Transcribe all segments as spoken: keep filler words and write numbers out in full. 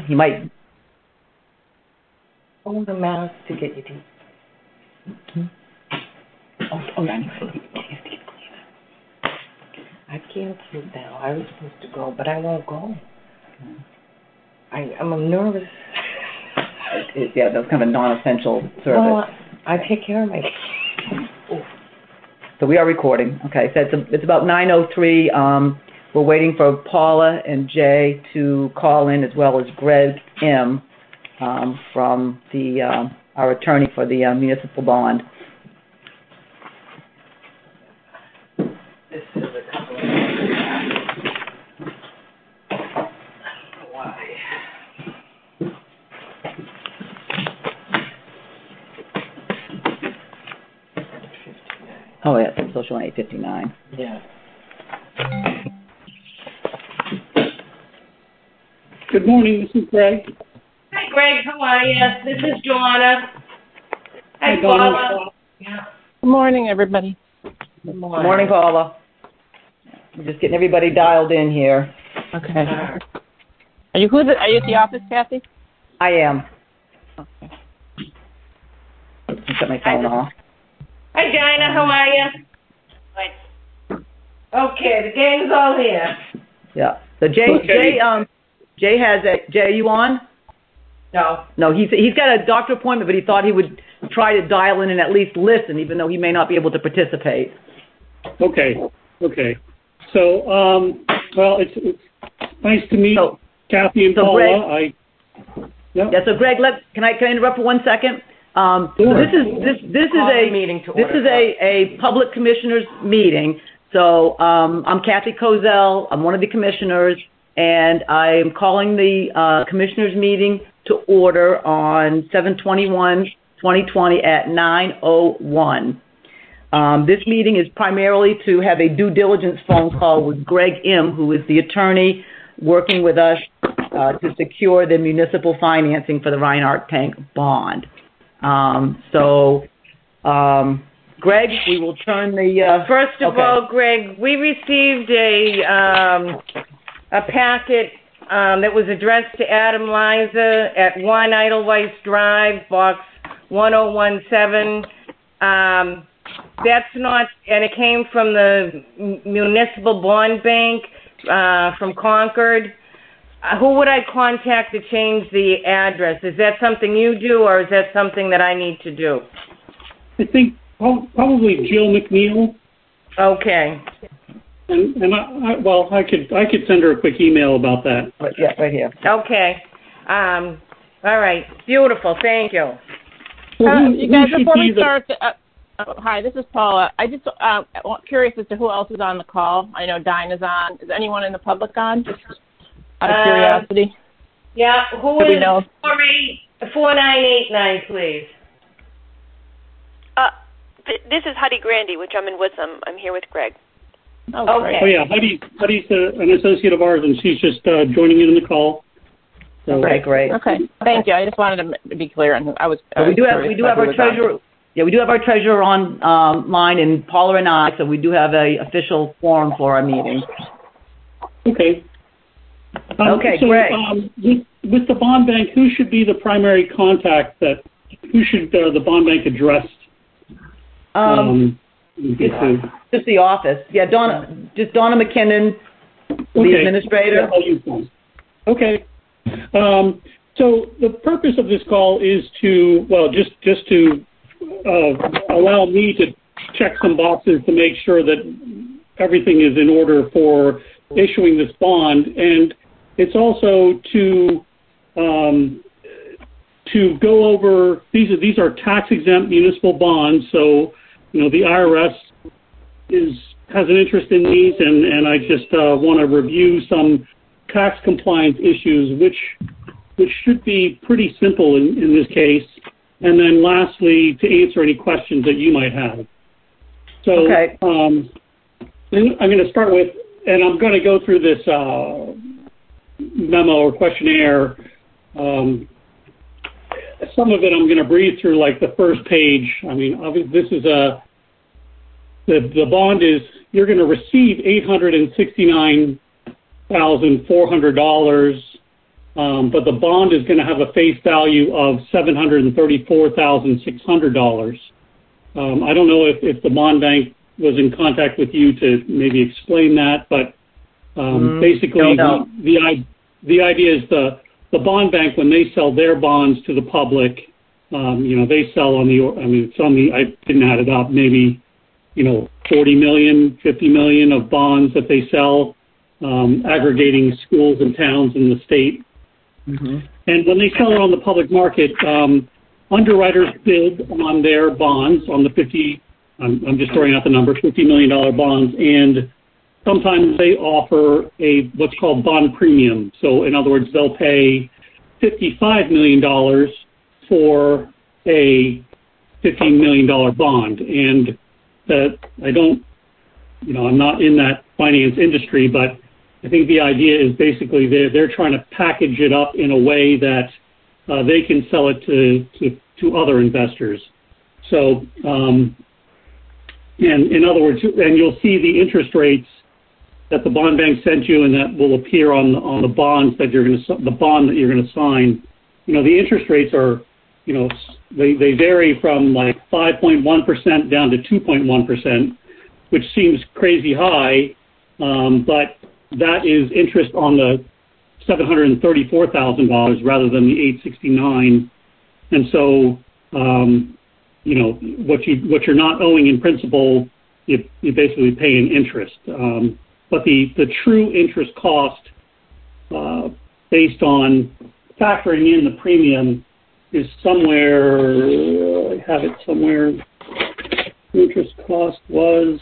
he might. Hold the mouse to get your teeth. Mm-hmm. Oh, oh, I need to leave. I canceled now. I was supposed to go, but I won't go. I, I'm nervous. It, yeah, that's kind of a non-essential service. Well, I take care of my. Oh. So we are recording. Okay, so it's, a, it's about nine oh three. Um, we're waiting for Paula and Jay to call in, as well as Greg M. Um, from the um, our attorney for the uh, municipal bond. This is a couple of why. Oh, yeah, social eight fifty-nine. Yeah. Good morning, this is Greg. Hi, Greg. How are you? This is Joanna. Hi, Hi, Paula. Yeah. Good morning, everybody. Good morning. Good morning, Paula. We're just getting everybody dialed in here. Okay. Are you who? The, are you at the office, Kathy? I am. Okay. I'll shut my phone off. Hi, Dinah. How are you? Good. Okay, the gang's all here. Yeah. So Jay, Okay. Jay, um, Jay has a. Jay, are you on? No. No, he's he's got a doctor appointment, but he thought he would try to dial in and at least listen, even though he may not be able to participate. Okay, okay. So, um, well, it's, it's nice to meet So, Kathy and so Paula. Greg, I, yep. yeah. So Greg, let can I can I interrupt for one second? Um, Sure. so this is this this Call is the a meeting to this order. is a, a public commissioners meeting. So um, I'm Kathy Kozel. I'm one of the commissioners, and I'm calling the uh, commissioners meeting to order on seven twenty-one twenty twenty at nine oh one. Um, this meeting is primarily to have a due diligence phone call with Greg M., who is the attorney working with us uh, to secure the municipal financing for the Reinhardt Tank bond. Um, so, um, Greg, we will turn the... Uh, First of okay. all, Greg, we received a um, a packet um, that was addressed to Adam Liza at one Edelweiss Drive, box one oh one seven. Um, that's not, and it came from the Municipal Bond Bank uh, from Concord. Uh, who would I contact to change the address? Is that something you do, or is that something that I need to do? I think probably Jill McNeil. Okay. And, and I, I, well, I could I could send her a quick email about that. Right, yeah, right here. Okay. Um, all right. Beautiful. Thank you. So Uh, who- you who guys, should before be we the- start, uh, uh, hi, this is Paula. I just uh, curious as to who else is on the call. I know Dinah's on. Is anyone in the public on? Just out of Uh, curiosity. Yeah. Who Do we is know? four eight four nine eight nine, please? Uh, th- this is Huddy Grandy with Drummond Woodsum. I'm here with Greg. Oh, Okay. great. Oh, yeah, Huddy, Huddy's uh, an associate of ours, and she's just uh, joining in on the call. So, Okay, great. Okay, thank you. I just wanted to m- be clear on who I was. So I we was do have curious we do about have who our was on. treasurer. Yeah, we do have our treasurer on um, line, and Paula and I. So we do have a official forum for our meeting. Okay. Um, Okay, so, Greg. Um, with, with the bond bank, who should be the primary contact that, who should uh, the bond bank address? Um, Um, just, just the office. Yeah, Donna, just Donna McKinnon, the okay. administrator. Yeah, I'll use those. Okay. Um, so the purpose of this call is to, well, just, just to uh, allow me to check some boxes to make sure that everything is in order for issuing this bond. And it's also to um, to go over, these are, these are tax-exempt municipal bonds, so, you know, the I R S is has an interest in these, and, and I just uh, want to review some tax compliance issues, which which should be pretty simple in, in this case. And then lastly, to answer any questions that you might have. So Okay. um, I'm going to start with, and I'm going to go through this uh, memo or questionnaire. Um, some of it I'm going to breeze through, like the first page. I mean, obviously, this is a, the, the bond is, you're going to receive eight hundred sixty-nine thousand four hundred dollars um, but the bond is going to have a face value of seven hundred thirty-four thousand six hundred dollars. Um, I don't know if, if the bond bank was in contact with you to maybe explain that, but um, mm, basically no, no. The, the the idea is the the bond bank, when they sell their bonds to the public, um, you know, they sell on the, I mean, it's on the, I didn't add it up, maybe, you know, forty million, fifty million of bonds that they sell, um, aggregating schools and towns in the state. Mm-hmm. And when they sell it on the public market, um, underwriters bid on their bonds, on the fifty, I'm, I'm just throwing out the number, fifty million dollars bonds, and sometimes they offer a what's called bond premium. So in other words, they'll pay fifty-five million dollars for a fifteen million dollars bond. And that I don't, you know, I'm not in that finance industry, but I think the idea is basically they're, they're trying to package it up in a way that uh, they can sell it to, to, to other investors. So, um, and in other words, and you'll see the interest rates that the bond bank sent you, and that will appear on the, on the bonds that you're going to, the bond that you're going to sign. You know, the interest rates are, you know, they, they vary from like five point one percent down to two point one percent, which seems crazy high, um, but that is interest on the seven hundred thirty-four thousand dollars rather than the eight sixty-nine. And so, um, you know, what you what you're not owing in principal, you, you basically pay in interest. Um, but the, the true interest cost, uh, based on factoring in the premium, is somewhere, I have it somewhere, interest cost was,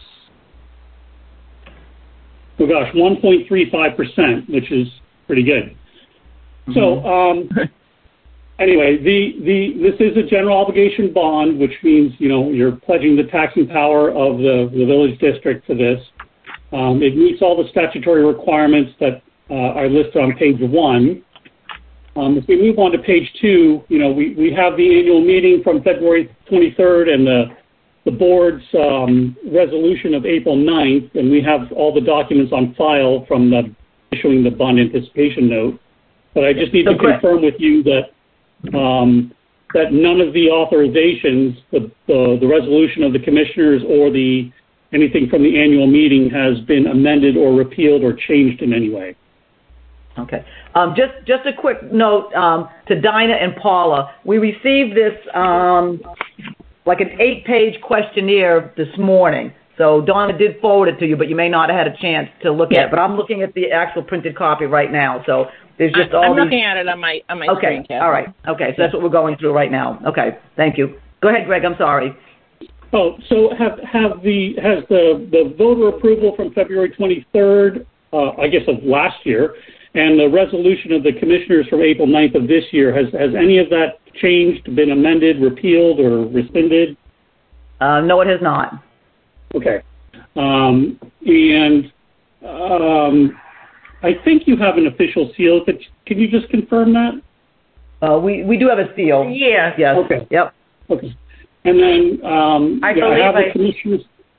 oh gosh, one point three five percent, which is pretty good. Mm-hmm. So, um, anyway, the, the, this is a general obligation bond, which means, you know, you're pledging the taxing power of the, the village district for this. Um, it meets all the statutory requirements that uh, are listed on page one. Um, if we move on to page two, you know, we, we have the annual meeting from February twenty-third and the, the board's um, resolution of April ninth, and we have all the documents on file from the issuing the bond anticipation note. But I just need to confirm with you that um, that none of the authorizations, the, the, the resolution of the commissioners or the anything from the annual meeting has been amended or repealed or changed in any way. Okay. Um, just just a quick note um, to Dinah and Paula. We received this um, like an eight-page questionnaire this morning. So Donna did forward it to you, but you may not have had a chance to look at it. But I'm looking at the actual printed copy right now. So there's just I, all I'm these... looking at it on my on my okay. screen. Okay. All right. Okay. So that's what we're going through right now. Okay. Thank you. Go ahead, Greg. I'm sorry. Oh, so have have the has the, the voter approval from February twenty-third, uh, I guess of last year, and the resolution of the commissioners from April ninth of this year, has has any of that changed, been amended, repealed, or rescinded? Uh, no, it has not. Okay. Um, and um, I think you have an official seal. But can you just confirm that? Uh, we, we do have a seal. Yes. Yes. Okay. Yep. Okay. And then um, I, yeah, I have the commissioners.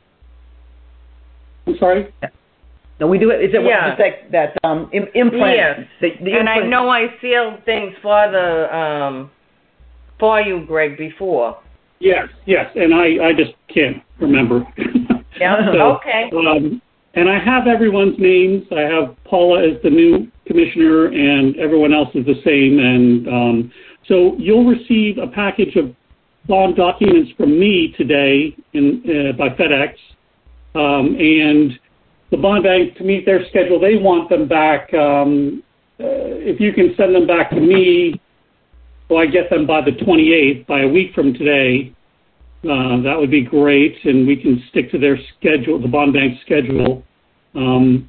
I'm sorry? No, we do it. Is it yeah. that, that um, im- implant? Yes. The, the and implant. I know I sealed things for the um, for you, Greg, before. Yes, yes, and I, I just can't remember. Yeah. so, okay. Um, and I have everyone's names. I have Paula as the new commissioner, and everyone else is the same. And um, so you'll receive a package of bond documents from me today in, uh, by FedEx, um, and the bond bank, to meet their schedule, they want them back. Um, uh, if you can send them back to me, so I get them by the twenty-eighth, by a week from today, uh, that would be great, and we can stick to their schedule, the bond bank's schedule. Um,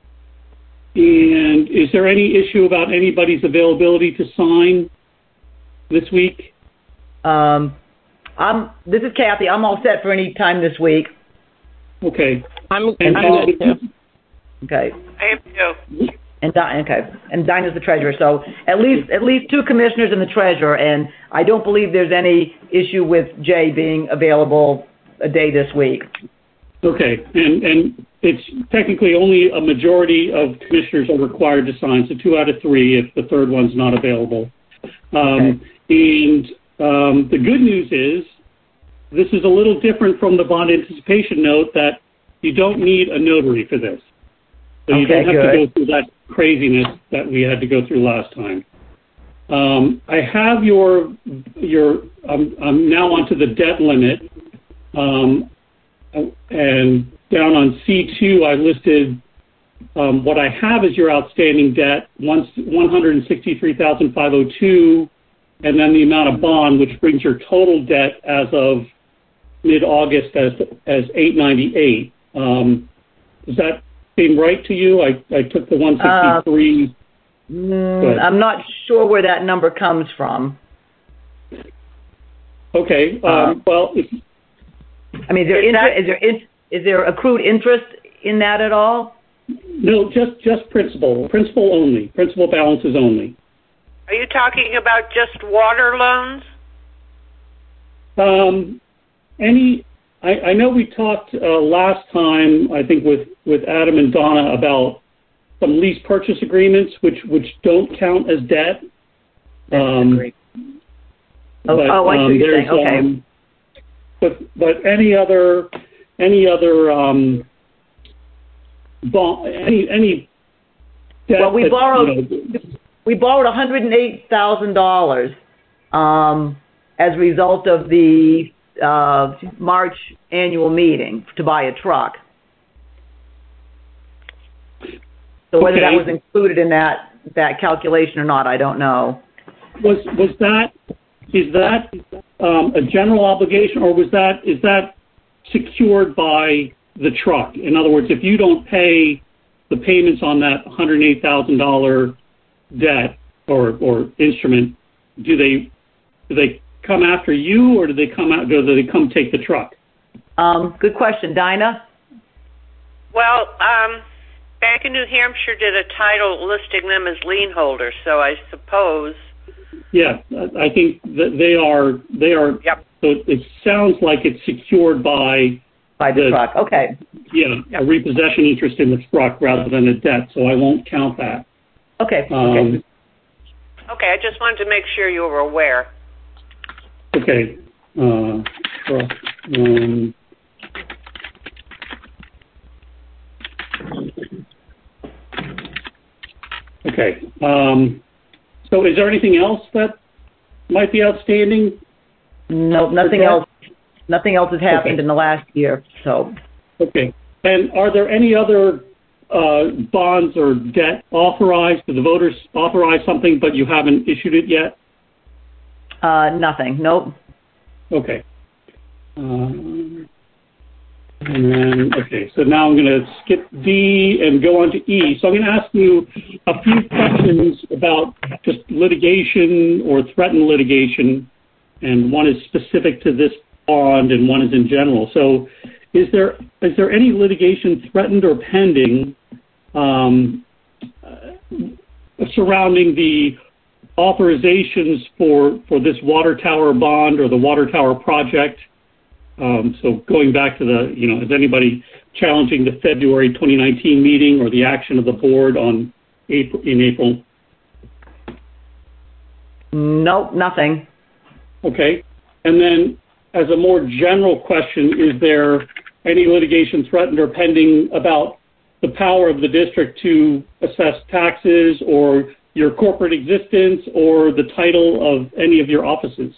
and is there any issue about anybody's availability to sign this week? Um, I'm. This is Kathy. I'm all set for any time this week. Okay. I'm, and I'm good too. Okay. I am too. And Di- okay. And Dinah's the treasurer. So at least at least two commissioners and the treasurer. And I don't believe there's any issue with Jay being available a day this week. Okay. And and it's technically only a majority of commissioners are required to sign, so two out of three if the third one's not available. Um, okay. And um, the good news is this is a little different from the bond anticipation note that you don't need a notary for this. So you okay, don't have good. to go through that craziness that we had to go through last time. Um, I have your, your um, I'm now onto the debt limit, um, and down on C two I listed um, what I have as your outstanding debt, one hundred sixty-three thousand five hundred two, and then the amount of bond, which brings your total debt as of mid-August as as eight ninety-eight. Um, does that seem right to you? I, I took the one sixty-three. Uh, Mm, I'm not sure where that number comes from. Okay. Um, uh, well, if, I mean, is there, inter- is, there in- is there accrued interest in that at all? No, just just principal. Principal only. Principal balances only. Are you talking about just water loans? Um, any. I, I know we talked uh, last time, I think, with, with Adam and Donna about some lease purchase agreements, which, which don't count as debt. Um, oh, but, oh, I see um, what you're saying. Okay. Um, but, but any other, any other, um, bond, any, any debt well, we that, borrowed, you know, we borrowed one hundred eight thousand dollars um, as a result of the uh, March annual meeting to buy a truck. So whether okay. that was included in that, that calculation or not, I don't know. Was was that is that um, a general obligation, or was that is that secured by the truck? In other words, if you don't pay the payments on that one hundred eight thousand dollar debt or or instrument, do they do they come after you, or do they come out? Do they come take the truck? Um, good question, Dinah. Well. Um Bank of New Hampshire did a title listing them as lien holders, so I suppose. Yeah, I think that they are. They are. Yep. So it sounds like it's secured by by the, the truck. Okay. Yeah, yep. A repossession interest in the truck rather than a debt. So I won't count that. Okay. Um, okay. Okay. I just wanted to make sure you were aware. Okay. Uh, truck. Um, Okay. Um, so is there anything else that might be outstanding? No, nothing else. Nothing else has happened okay. in the last year. So. Okay. And are there any other uh, bonds or debt authorized? Did the voters authorize something, but you haven't issued it yet? Uh, nothing. Nope. Okay. Um, And then, okay, so now I'm going to skip D and go on to E. So I'm going to ask you a few questions about just litigation or threatened litigation, and one is specific to this bond and one is in general. So is there is there any litigation threatened or pending um, uh, surrounding the authorizations for, for this water tower bond or the water tower project? Um, so going back to the, you know, is anybody challenging the February twenty nineteen meeting or the action of the board on April, in April? Nope, nothing. Okay. And then as a more general question, is there any litigation threatened or pending about the power of the district to assess taxes or your corporate existence or the title of any of your offices?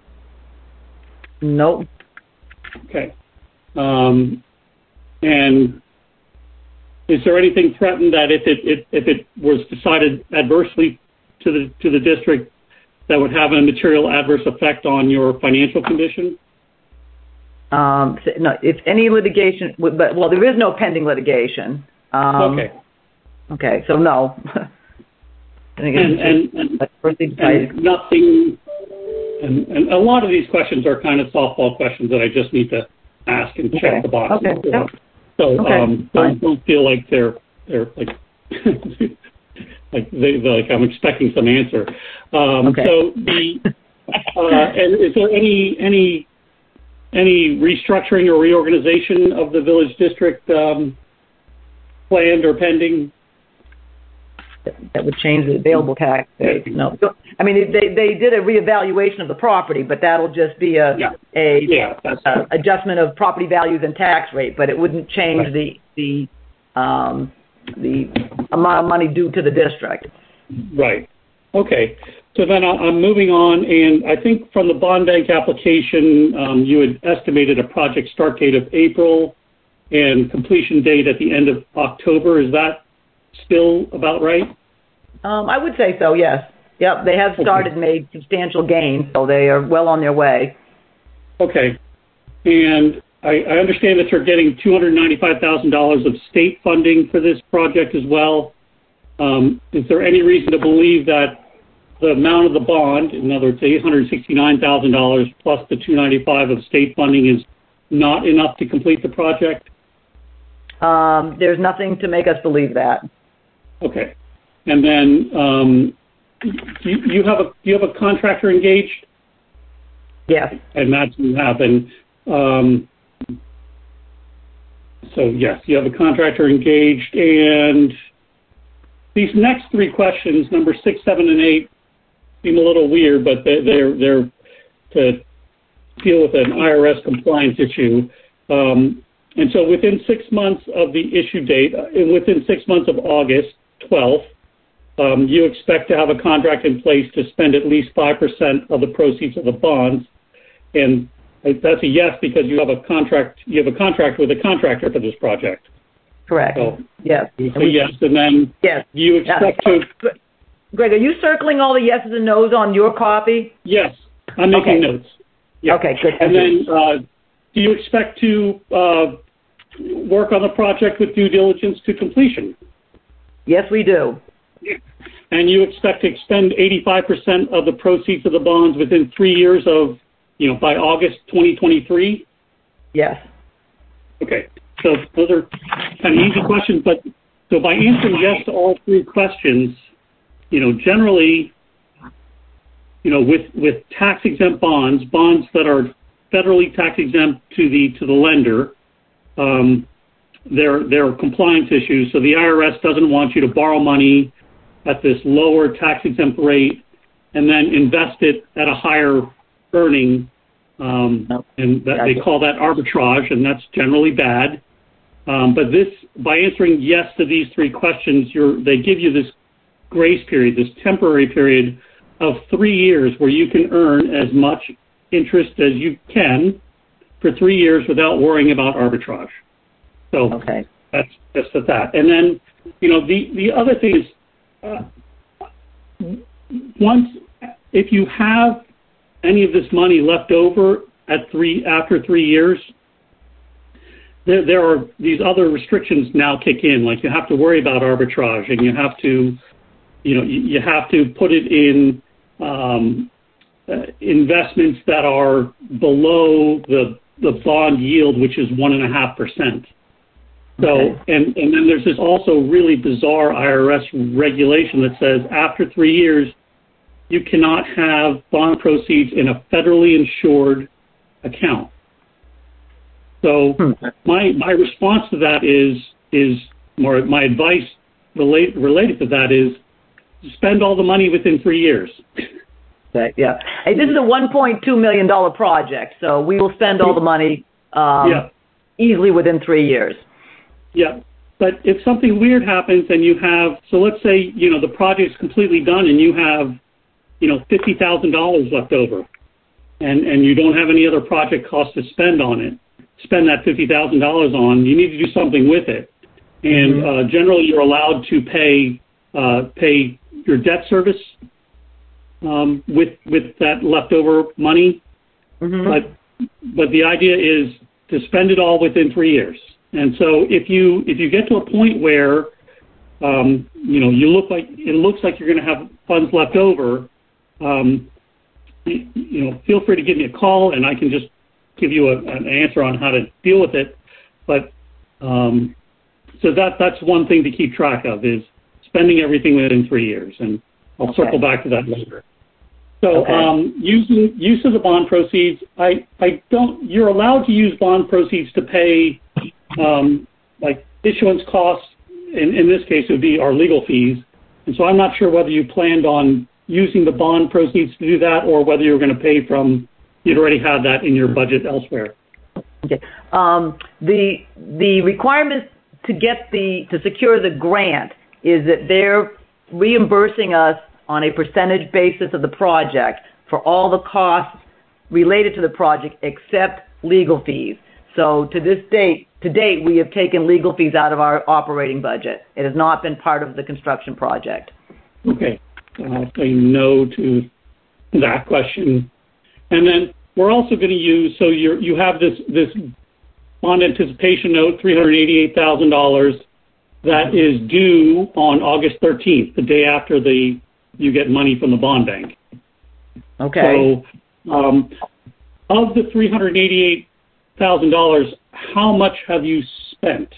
Nope. Okay. Um, and is there anything threatened that if it, it if it was decided adversely to the to the district, that would have a material adverse effect on your financial condition? Um, no, if any litigation, but well, there is no pending litigation. Um, okay. Okay. So no. I think and, and, and, and nothing. And, and a lot of these questions are kind of softball questions that I just need to ask and check okay. the boxes. Okay. Yep. So okay. um, don't, don't feel like they're they're like like they like I'm expecting some answer. Um, okay. So the uh, and is there any any any restructuring or reorganization of the village district um, planned or pending? That would change the available tax base. No, I mean they they did a reevaluation of the property, but that'll just be a Yeah. a, Yeah, that's a adjustment of property values and tax rate, but it wouldn't change Right. the the um, the amount of money due to the district. Right. Okay. So then I- I'm moving on, and I think from the bond bank application, um, you had estimated a project start date of April and completion date at the end of October. Is that still about right? Um, I would say so. Yes. Yep. They have started Okay. made substantial gains, so they are well on their way. Okay. And I, I understand that you're getting two hundred ninety-five thousand dollars of state funding for this project as well. Um, is there any reason to believe that the amount of the bond, in other words, eight hundred sixty-nine thousand dollars plus the two hundred ninety-five thousand dollars of state funding, is not enough to complete the project? Um, there's nothing to make us believe that. Okay. And then um, you, you have a you have a contractor engaged? Yes. I imagine you have. And um, so yes, you have a contractor engaged. And these next three questions, number six, seven, and eight, seem a little weird, but they're they're, they're to deal with an I R S compliance issue. Um, and so within six months of the issue date, uh, within six months of August twelfth, um, you expect to have a contract in place to spend at least five percent of the proceeds of the bonds. And that's a yes because you have a contract, you have a contract with a contractor for this project. Correct. So, yes. you say yes, and then Yes. you expect Yeah. to... Greg, are you circling all the yeses and nos on your copy? Yes, I'm making Okay. notes. Yeah. Okay, good. And then uh, do you expect to uh, work on the project with due diligence to completion? Yes, we do. And you expect to expend eighty-five percent of the proceeds of the bonds within three years of, you know, by August twenty twenty-three? Yes. Okay. So those are kind of easy questions, but so by answering yes to all three questions, you know, generally, you know, with, with tax-exempt bonds, bonds that are federally tax-exempt to the to the lender, um, there there are compliance issues. So the I R S doesn't want you to borrow money at this lower tax-exempt rate and then invest it at a higher earning, um, Nope. and that, they call that arbitrage, and that's generally bad. Um, but this, by answering yes to these three questions, you're, they give you this grace period, this temporary period of three years where you can earn as much interest as you can for three years without worrying about arbitrage. So Okay. that's just that. And then, you know, the, the other thing is, uh, once, if you have any of this money left over at three, after three years, there, there are these other restrictions now kick in, like you have to worry about arbitrage and you have to, you know, you, you have to put it in um, uh, investments that are below the, the bond yield, which is one and a half percent. So, Okay. and, and then there's this also really bizarre I R S regulation that says after three years, you cannot have bond proceeds in a federally insured account. So Hmm. my my response to that is is more my advice relate, related to that is spend all the money within three years. Okay, yeah. Hey, this is a one point two million dollars project, so we will spend all the money um, Yeah. easily within three years. Yeah. But if something weird happens and you have, so let's say, you know, the project's completely done and you have, you know, fifty thousand dollars left over and, and you don't have any other project costs to spend on it, spend that fifty thousand dollars on, you need to do something with it. And Mm-hmm. uh, generally you're allowed to pay, uh, pay your debt service um, with, with that leftover money. Mm-hmm. But, but the idea is to spend it all within three years. And so if you if you get to a point where um, you know you look like it looks like you're going to have funds left over, um, you, you know feel free to give me a call and I can just give you a, an answer on how to deal with it. But um, so that that's one thing to keep track of is spending everything within three years, and I'll Okay. circle back to that later. So Okay. um, using use of the bond proceeds, I I don't you're allowed to use bond proceeds to pay. Um, like issuance costs in, in this case, it would be our legal fees. And so I'm not sure whether you planned on using the bond proceeds to do that or whether you were going to pay from, you'd already had that in your budget elsewhere. Okay. Um, the the requirement to get the to secure the grant is that they're reimbursing us on a percentage basis of the project for all the costs related to the project except legal fees. So to this date, to date, we have taken legal fees out of our operating budget. It has not been part of the construction project. Okay. I'll say no to that question. And then we're also going to use, so you you have this, this bond anticipation note, three hundred eighty-eight thousand dollars, that is due on August thirteenth, the day after the you get money from the bond bank. Okay. So um, of the three hundred eighty-eight thousand dollars, how much have you spent?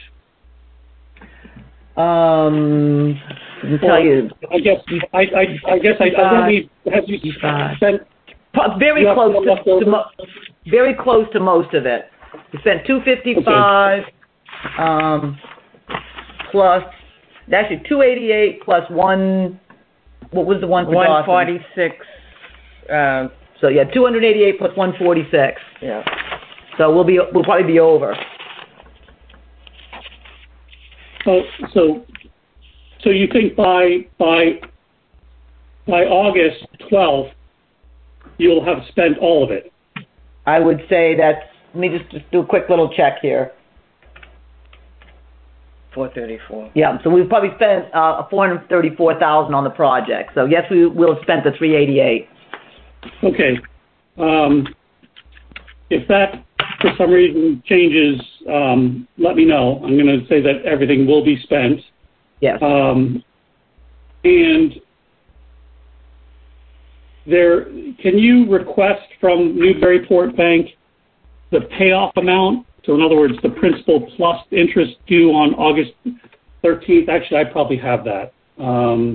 Um, I can tell you. I guess I, I, I guess I, I don't need, have you spent? Very close to, to mo- very close to most of it. We spent two fifty-five, okay. um, plus actually two eighty-eight plus one. What was the one for one forty-six. Uh, so yeah, two hundred eighty-eight plus one forty-six. Yeah. So we'll be we'll probably be over. Oh, so so you think by by by August twelfth you'll have spent all of it? I would say that's. Let me just, just do a quick little check here. four thirty-four. Yeah, so we've probably spent uh, four hundred thirty-four thousand on the project. So yes, we will have spent the three eighty-eight. Okay. Um, if that for some reason changes, um, let me know. I'm going to say that everything will be spent. Yes. Um, and there, can you request from Newburyport Bank the payoff amount? So in other words, the principal plus interest due on August thirteenth. Actually, I probably have that. Um,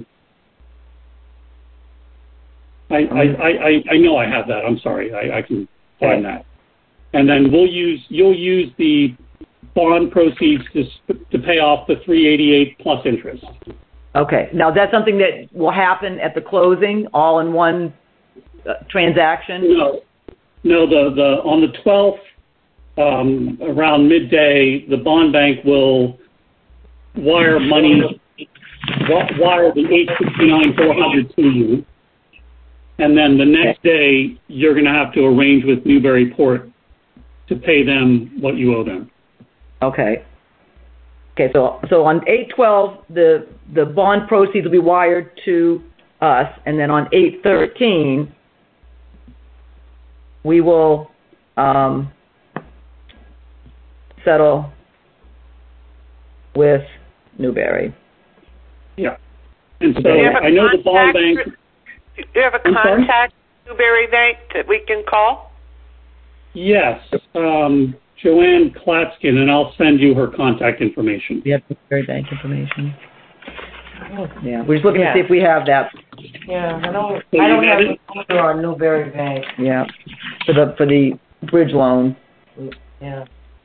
I, I, I, I know I have that. I'm sorry. I, I can find that. And then we'll use, you'll use the bond proceeds to, to pay off the three eighty-eight plus interest. Okay. Now, that's something that will happen at the closing, all in one uh, transaction? No. No, the, the, on the twelfth, um, around midday, the bond bank will wire money, wire the eight sixty-nine four hundred to you. And then the next day, you're going to have to arrange with Newburyport to pay them what you owe them. Okay. Okay, so so on eight twelve, the the bond proceeds will be wired to us, and then on eight thirteen, we will um, settle with Newbury. Yeah. And so Do you have a I know the bond bank... contact- Do you have a I'm sorry? contact at Newbury Bank that we can call? Yes, um, Joanne Klatskin, and I'll send you her contact information. We have Newbury Bank information. Yeah, we're just looking Yeah. to see if we have that. Yeah, I don't. So I don't you have got it? the number on Newbury Bank. Yeah, for the for the bridge loan. Yeah.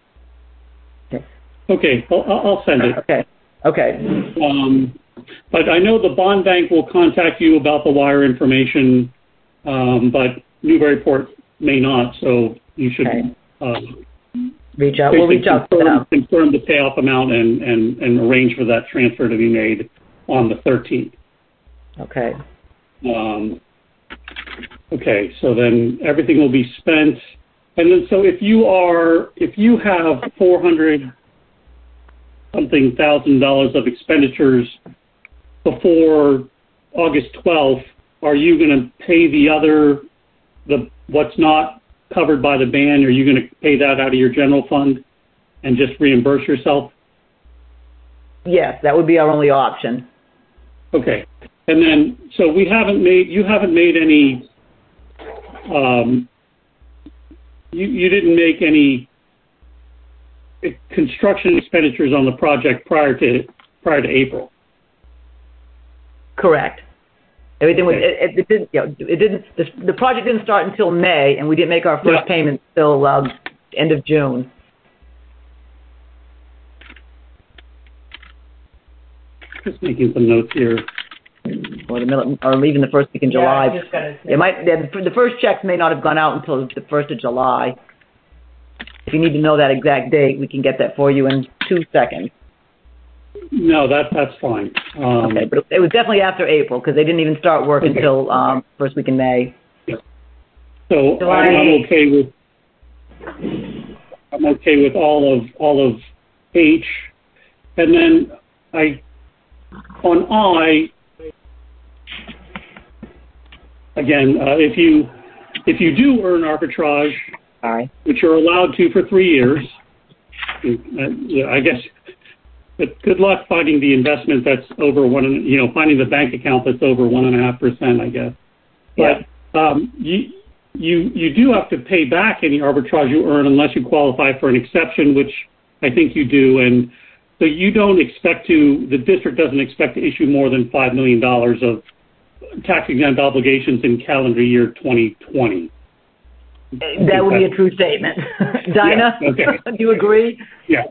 Okay, I'll, I'll send it. Okay. Okay. Um, but I know the bond bank will contact you about the wire information, um, but Newburyport may not, so you should Okay. uh, Reach out. We'll reach out to confirm, them. confirm the payoff amount and, and, and arrange for that transfer to be made on the thirteenth. Okay. Um, okay, so then everything will be spent. And then, so if you are, if you have four hundred something thousand dollars of expenditures before August twelfth, are you going to pay the other, the what's not covered by the ban? Are you going to pay that out of your general fund and just reimburse yourself? Yes, that would be our only option. Okay. And then, so we haven't made, you haven't made any, um, you, you didn't make any construction expenditures on the project prior to, prior to April. Correct. Everything was, Okay. it, it didn't, you know, it didn't, the, the project didn't start until May, and we didn't make our first Yeah. payment until um, end of June. Just making some notes here. Or the middle, or even the first week in Yeah, July. I just gotta say. It might. The first checks may not have gone out until the first of July. If you need to know that exact date, we can get that for you in two seconds. No, that that's fine. Um, Okay, but it was definitely after April because they didn't even start work okay. until um, first week in May. So July. I'm, I'm okay with I'm okay with all of all of H, and then I on I again uh, if you if you do earn arbitrage, All right. which you're allowed to for three years, uh, yeah, I guess. But good luck finding the investment that's over one, you know, finding the bank account that's over one and a half percent, I guess. Yeah. But um, you you you do have to pay back any arbitrage you earn unless you qualify for an exception, which I think you do. And so you don't expect to. The district doesn't expect to issue more than five million dollars of tax exempt obligations in calendar year twenty twenty. That would be a true statement. Dinah, Yeah, okay. do you agree? Yeah.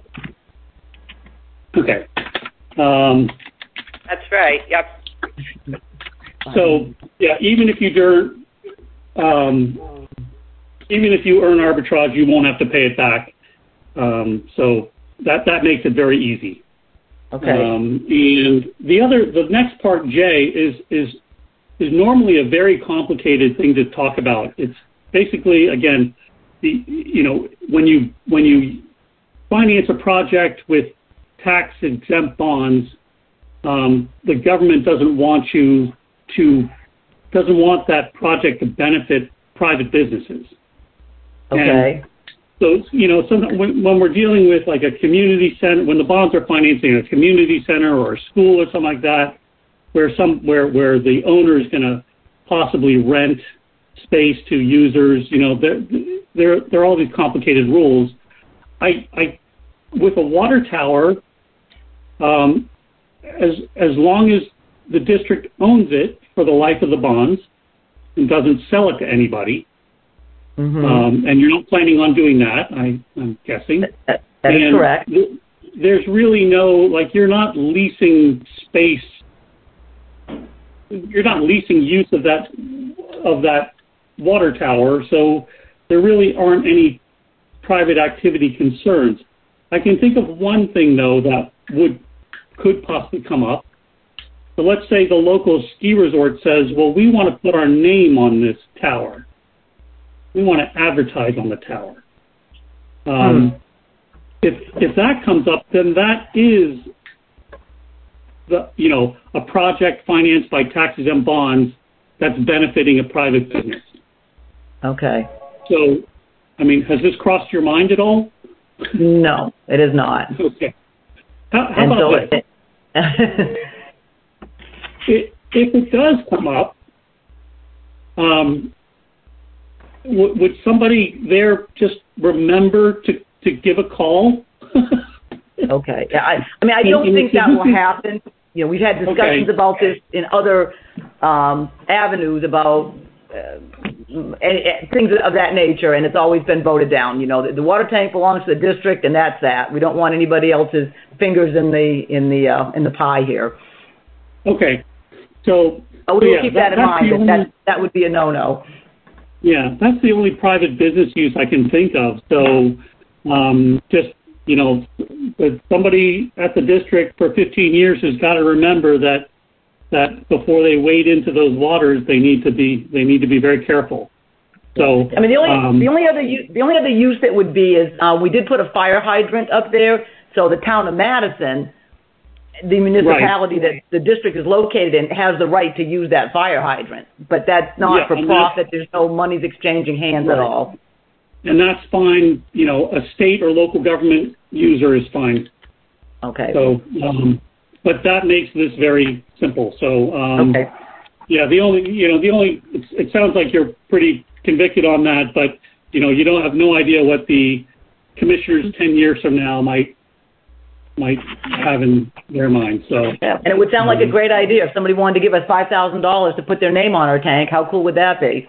Okay. Um, That's right. Yep. So yeah, even if you do, um, even if you earn arbitrage, you won't have to pay it back. Um, so that that makes it very easy. Okay. Um, and the other, the next part, J, is is is normally a very complicated thing to talk about. It's basically, again, the you know when you when you finance a project with tax exempt bonds, um, the government doesn't want you to doesn't want that project to benefit private businesses. Okay. And so you know, some, when, when we're dealing with like a community center, when the bonds are financing a community center or a school or something like that, where some where where the owner is going to possibly rent space to users, you know, there there there are all these complicated rules. I I with a water tower. Um, as as long as the district owns it for the life of the bonds and doesn't sell it to anybody, Mm-hmm. um, and you're not planning on doing that, I, I'm guessing. That, that is and correct. th- there's really no, like, you're not leasing space. You're not leasing use of that of that water tower, so there really aren't any private activity concerns. I can think of one thing though that would could possibly come up. So let's say the local ski resort says, well, we want to put our name on this tower. We want to advertise on the tower. Um, hmm. If if that comes up, then that is the you know a project financed by tax exempt bonds that's benefiting a private business. Okay. So, I mean, has this crossed your mind at all? No, it is not. Okay. How, how And about so this? it, It, if it does come up, um, w- would somebody there just remember to, to give a call? okay. Yeah, I, I mean, I don't And- and think if that you will can- happen. You know, we've had discussions Okay. about this in other um, avenues about uh, and, and things of that nature, and it's always been voted down. You know, the, the water tank belongs to the district, and that's that. We don't want anybody else's fingers in the in the uh, in the pie here. Okay. So, But we'll yeah, keep that, that- in that's mind. the That, only- that that would be a no-no. yeah, that's the only private business use I can think of. So, um, just, you know, but somebody at the district for fifteen years has got to remember that that before they wade into those waters, they need to be they need to be very careful. So, I mean, the only um, the only other use, the only other use that would be is uh, we did put a fire hydrant up there, so the town of Madison, the municipality Right. that the district is located in, has the right to use that fire hydrant. But that's not Yeah, for and profit. There's no money's exchanging hands at Right. all. and that's fine. You know, a state or local government user is fine. Okay. So, um, but that makes this very simple. So, um, okay. yeah, the only, you know, the only, it's, it sounds like you're pretty convicted on that, but, you know, you don't have no idea what the commissioners ten years from now might, might have in their mind. So, Yeah. And it would sound like a great idea if somebody wanted to give us five thousand dollars to put their name on our tank. How cool would that be?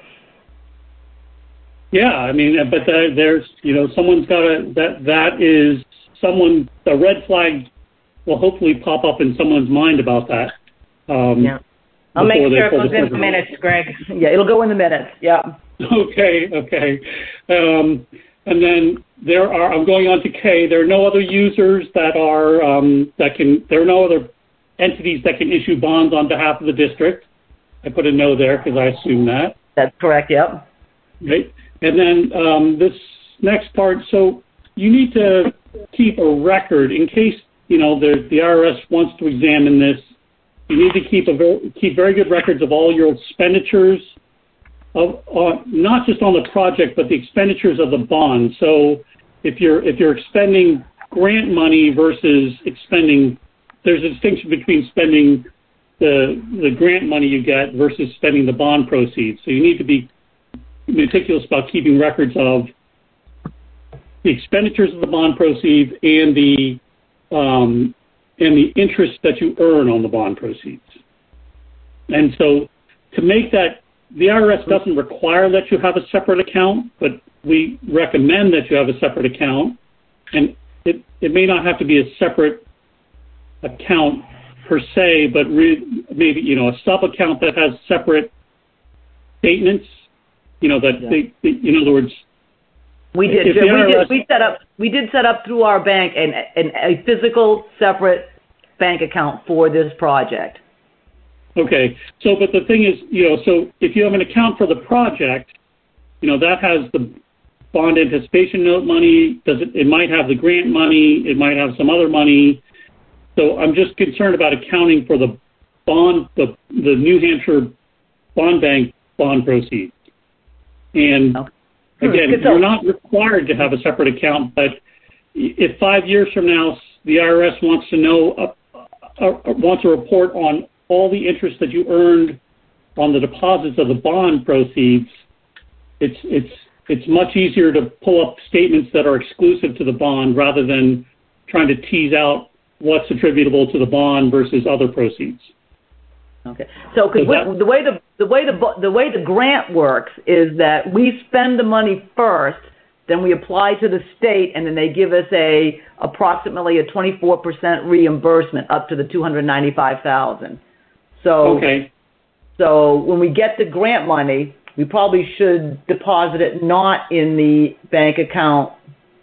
yeah, I mean, but there, there's, you know, someone's got to, that, that is someone, a red flag will hopefully pop up in someone's mind about that. Um, Yeah. I'll make before they sure it pull the goes in the trigger. minutes, Greg. Yeah, it'll go in the minutes, yeah. Okay, okay. Um, and then there are, I'm going on to K, there are no other users that are, um, that can, there are no other entities that can issue bonds on behalf of the district. I put a no there because I assume that. That's correct, yep. Right. And then um, this next part, so you need to keep a record in case, you know, the, the I R S wants to examine this. You need to keep a very, keep very good records of all your expenditures, of uh, not just on the project, but the expenditures of the bond. So if you're if you're expending grant money versus expending, there's a distinction between spending the the grant money you get versus spending the bond proceeds. So you need to be meticulous about keeping records of the expenditures of the bond proceeds and the um, and the interest that you earn on the bond proceeds. And so to make that, the I R S doesn't require that you have a separate account, but we recommend that you have a separate account. And it, it may not have to be a separate account per se, but re, maybe, you know, a sub-account that has separate statements, you know, that, yeah. they, they, in other words, We did. We did. We set up. We did set up through our bank an, an a physical separate bank account for this project. Okay. So, but the thing is, you know, so if you have an account for the project, you know, that has the bond anticipation note money. Does it? It might have the grant money. It might have some other money. So I'm just concerned about accounting for the bond, the the New Hampshire Bond Bank bond proceeds, and. Okay. Again, you're not required to have a separate account, but if five years from now the I R S wants to know, uh, uh, wants a report on all the interest that you earned on the deposits of the bond proceeds, it's it's it's much easier to pull up statements that are exclusive to the bond rather than trying to tease out what's attributable to the bond versus other proceeds. Okay. So, because the way the the way the the way the grant works is that we spend the money first, then we apply to the state, and then they give us a approximately a twenty-four percent reimbursement up to the two hundred ninety-five thousand. So, okay. So when we get the grant money, we probably should deposit it not in the bank account.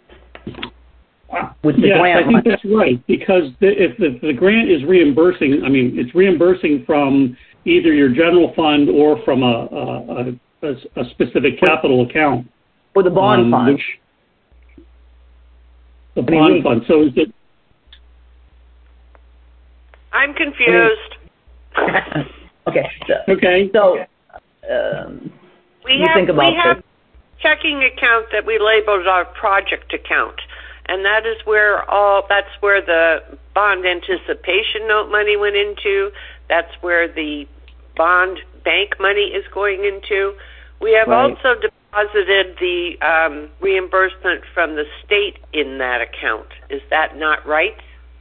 With the yes, grant I think money. that's right, because the, if the, the grant is reimbursing, I mean, it's reimbursing from either your general fund or from a, a, a, a specific capital account. Or the bond um, fund. Which, the I bond mean, fund. So is it... I'm confused. okay. So, okay. So, um, we have, we have a checking account that we labeled our project account. And that is where all, that's where the bond anticipation note money went into. That's where the bond bank money is going into. We have right. also deposited the um, reimbursement from the state in that account. Is that not right?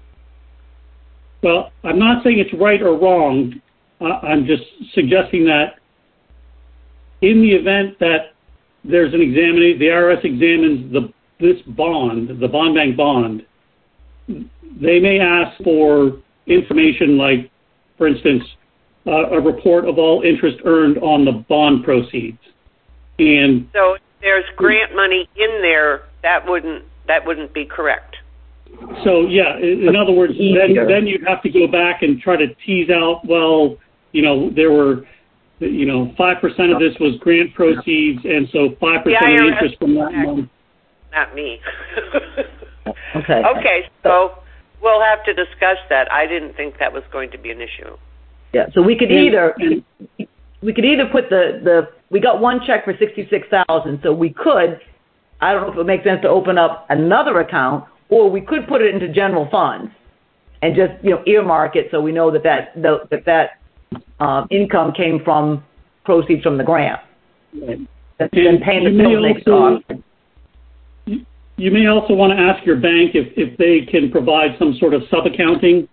Well, I'm not saying it's right or wrong. Uh, I'm just suggesting that in the event that there's an examination, the I R S examines the this bond, the bond bank bond, they may ask for information like, for instance, uh, a report of all interest earned on the bond proceeds. And so if there's grant money in there, that wouldn't that wouldn't be correct. So yeah, in other words, then then you'd have to go back and try to tease out, well, you know, there were, you know, five percent of this was grant proceeds, and so five percent of the interest from that money. Not me. okay. Okay, so we'll have to discuss that. I didn't think that was going to be an issue. Yeah, so we could either we could either put the, the we got one check for sixty-six thousand, so we could, I don't know if it would make sense to open up another account, or we could put it into general funds and just, you know, earmark it so we know that that that that um, income came from proceeds from the grant. Right. That's been paying the bill next off. You may also want to ask your bank if, if they can provide some sort of sub-accounting.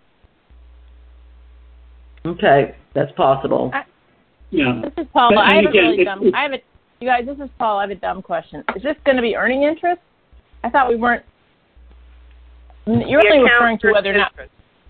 Okay, that's possible. I, yeah. This is Paula. But, I have again, a really it, dumb. it, I have a, you guys. This is Paula. I have a dumb question. Is this going to be earning interest? I thought we weren't. You're only referring to whether or not.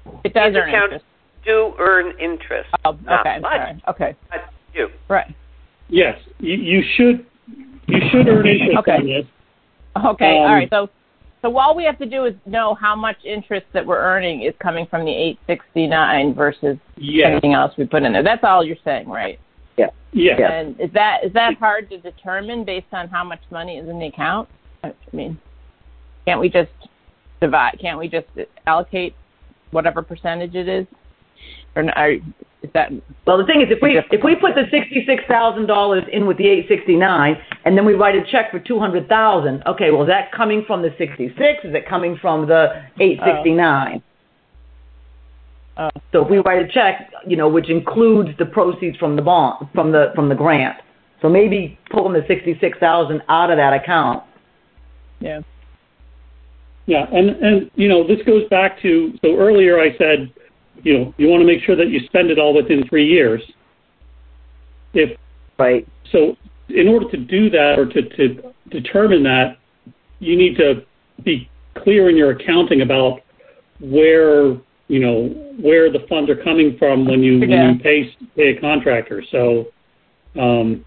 It does These earn accounts interest. do earn interest. Oh, okay. Not I'm much, sorry. Okay. but do. Right. Yes, you, you should you should earn interest Okay. on this. Okay. Um, All right. So, so all we have to do is know how much interest that we're earning is coming from the eight sixty-nine versus Yeah. anything else we put in there. That's all you're saying, right? Yeah. Yeah. Yeah. And is that is that hard to determine based on how much money is in the account? I mean, can't we just divide? Can't we just allocate whatever percentage it is? Or are, is that? Well, the thing is, if we if we put the sixty-six thousand dollars in with the eight sixty-nine, and then we write a check for two hundred thousand, okay, well, is that coming from the sixty-six? Is it coming from the eight sixty-nine? Oh. So if we write a check, you know, which includes the proceeds from the bond, from the from the grant, so maybe pulling the sixty-six thousand out of that account. Yeah. Yeah, and, and, you know, this goes back to, so earlier I said, you know, you want to make sure that you spend it all within three years. If Right. So in order to do that or to, to determine that, you need to be clear in your accounting about where, you know, where the funds are coming from when you, Yeah. when you pay, pay a contractor. So, um,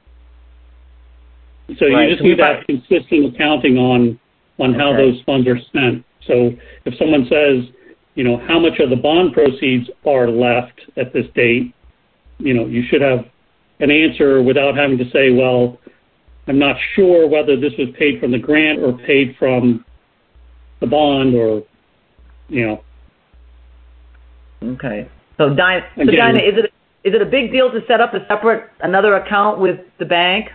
so Right. you just So we need that consistent accounting on, on how Okay. those funds are spent. So if someone says, you know, how much of the bond proceeds are left at this date, you know, you should have an answer without having to say, well, I'm not sure whether this was paid from the grant or paid from the bond or, you know. Okay. So, Dinah, so Again- Dinah, is it is it a big deal to set up a separate another account with the bank?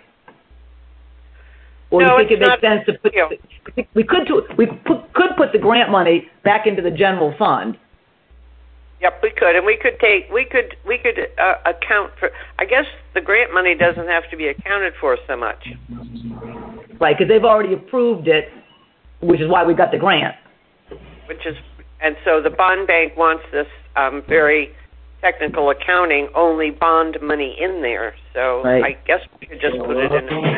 Or No, do you think it it's makes not sense to put? a big We could do, we put, could put the grant money back into the general fund. Yep, we could, and we could take, we could, we could uh, account for. I guess the grant money doesn't have to be accounted for so much. Right, because they've already approved it, which is why we got the grant. Which is, and so the bond bank wants this um, very technical accounting, only bond money in there. So Right. I guess we could just put it in.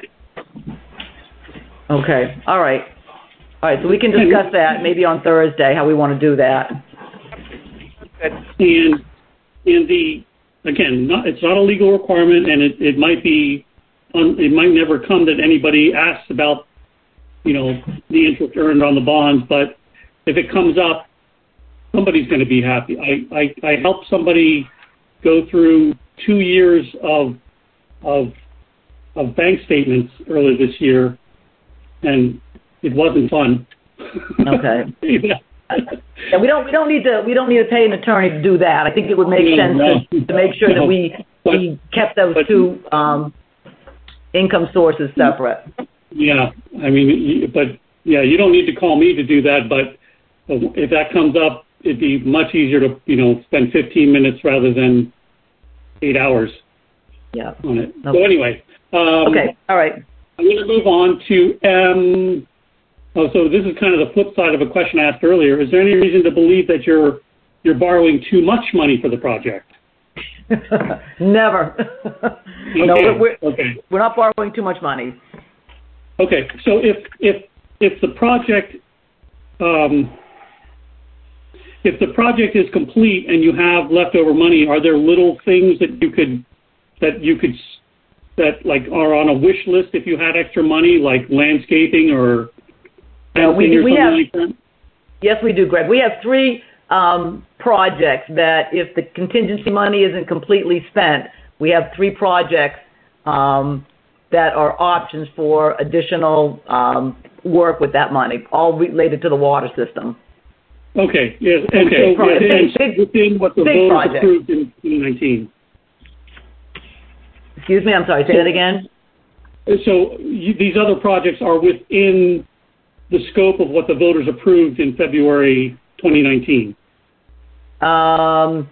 Okay, all right. All right, so we can discuss that maybe on Thursday, how we want to do that. Good. And, and the, again, not, it's not a legal requirement, and it, it might be, un, it might never come that anybody asks about, you know, the interest earned on the bonds, but if it comes up, somebody's going to be happy. I, I, I helped somebody go through two years of, of, of bank statements earlier this year, and it wasn't fun. Okay. Yeah. Yeah, we don't we don't need to we don't need to pay an attorney to do that. I think it would make No, sense no. to, to make sure No. that we But- we kept those but- two um, income sources separate. Yeah, I mean, you- but yeah, you don't need to call me to do that. But if that comes up, it'd be much easier to, you know, spend fifteen minutes rather than eight hours Yeah. on it. Okay. So anyway, um, Okay. All right. I'm going to move on to M. Oh, so this is kind of the flip side of a question I asked earlier. Is there any reason to believe that you're you're borrowing too much money for the project? Never. No, Okay, we're, we're okay. we're not borrowing too much money. Okay, so if if if the project um, if the project is complete and you have leftover money, are there little things that you could that you could that like are on a wish list if you had extra money, like landscaping or No, we- fencing or we something have- like that? Yes, we do, Greg. We have three um, projects that if the contingency money isn't completely spent, we have three projects um, that are options for additional um, work with that money, all related to the water system. Okay, yes, Big okay, pro- yeah, big- and big- within what the big voters project. approved in twenty nineteen. Excuse me, I'm sorry, say that again? So you, these other projects are within the scope of what the voters approved in February twenty nineteen. Um,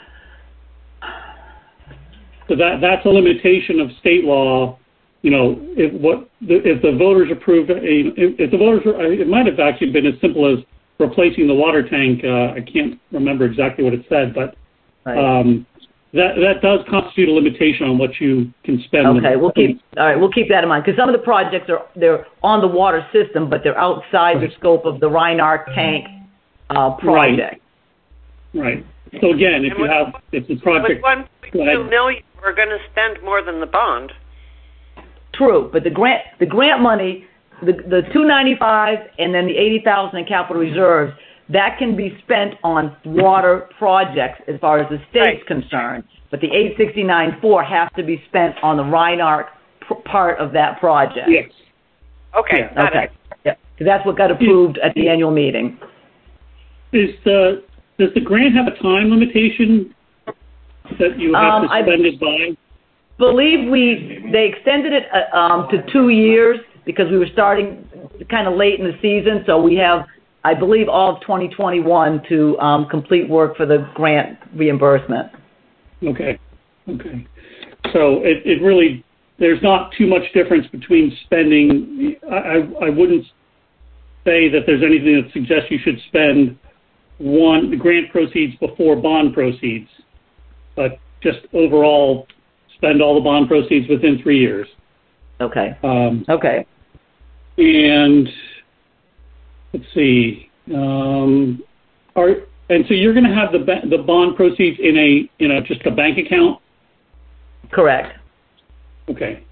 So that that's a limitation of state law. You know, if what the, if the voters approved a if, if the voters it might have actually been as simple as replacing the water tank. Uh, I can't remember exactly what it said, but right. um, that that does constitute a limitation on what you can spend. Okay, we'll keep, all right, we'll keep that in mind, because some of the projects are, they're on the water system, but they're outside the scope of the Reinhardt tank uh, project. Right. So again, if And you with- have, if the project, With one point go ahead. two million, we're going to spend more than the bond. True, but the grant, the grant money, the the two ninety-five and then the eighty thousand in capital reserves, that can be spent on water projects as far as the state's Right. concerned. But the eight sixty-nine four has to be spent on the Reinhardt pr- part of that project. yes. Okay, Yeah, got Okay. it. Yeah, 'cause that's what got approved at the annual meeting. Is the, does the grant have a time limitation that you have Um, to I- spend it by? Believe we, they extended it uh, um, to two years because we were starting kind of late in the season, so we have, I believe, all of twenty twenty-one to um, complete work for the grant reimbursement. Okay, okay. So it, it really, there's not too much difference between spending, I, I, I wouldn't say that there's anything that suggests you should spend one, the grant proceeds before bond proceeds, but just overall spend all the bond proceeds within three years. Okay. Um, Okay. and let's see, um, are, and so you're going to have the ba- the bond proceeds in a, in a, just a bank account? Correct. Okay.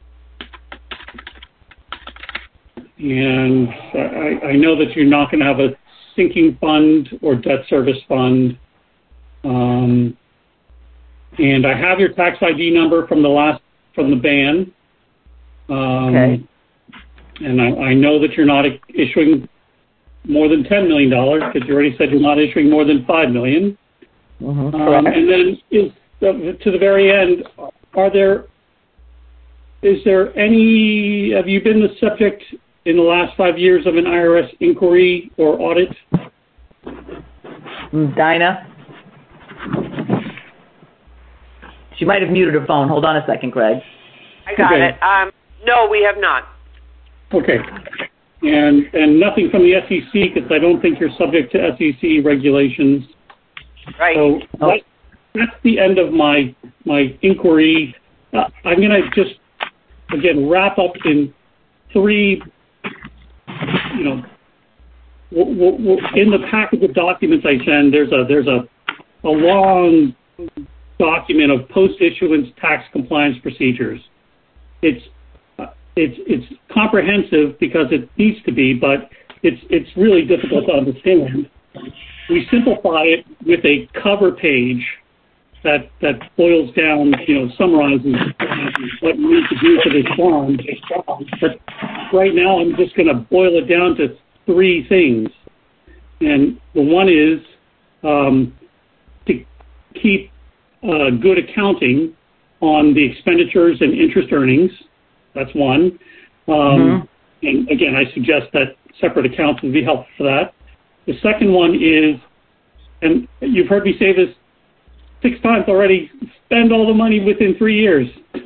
And I, I know that you're not going to have a sinking fund or debt service fund. Um, and I have your tax I D number from the last, from the ban. Um, Okay. And I, I know that you're not issuing more than ten million dollars because you already said you're not issuing more than five million dollars. Mm-hmm. Um, and then is, uh, to the very end, are there, is there any, have you been the subject in the last five years of an I R S inquiry or audit? Dinah? She might have muted her phone. Hold on a second, Greg. I got Okay. it. Um, no, we have not. Okay. And, and nothing from the S E C because I don't think you're subject to S E C regulations. Right. So Oh. that, that's the end of my, my inquiry. Uh, I'm going to just, again, wrap up in three, you know, w- w- w- in the package of documents I send, there's a, there's a, a long document of post-issuance tax compliance procedures. It's, uh, it's, it's comprehensive because it needs to be, but it's, it's really difficult to understand. We simplify it with a cover page that, that boils down, you know, summarizes what you need to do for this bond. But right now I'm just going to boil it down to three things. And the one is um, to keep uh, good accounting on the expenditures and interest earnings. That's one. Um, Mhm. And again, I suggest that separate accounts would be helpful for that. The second one is, and you've heard me say this six times already, spend all the money within three years.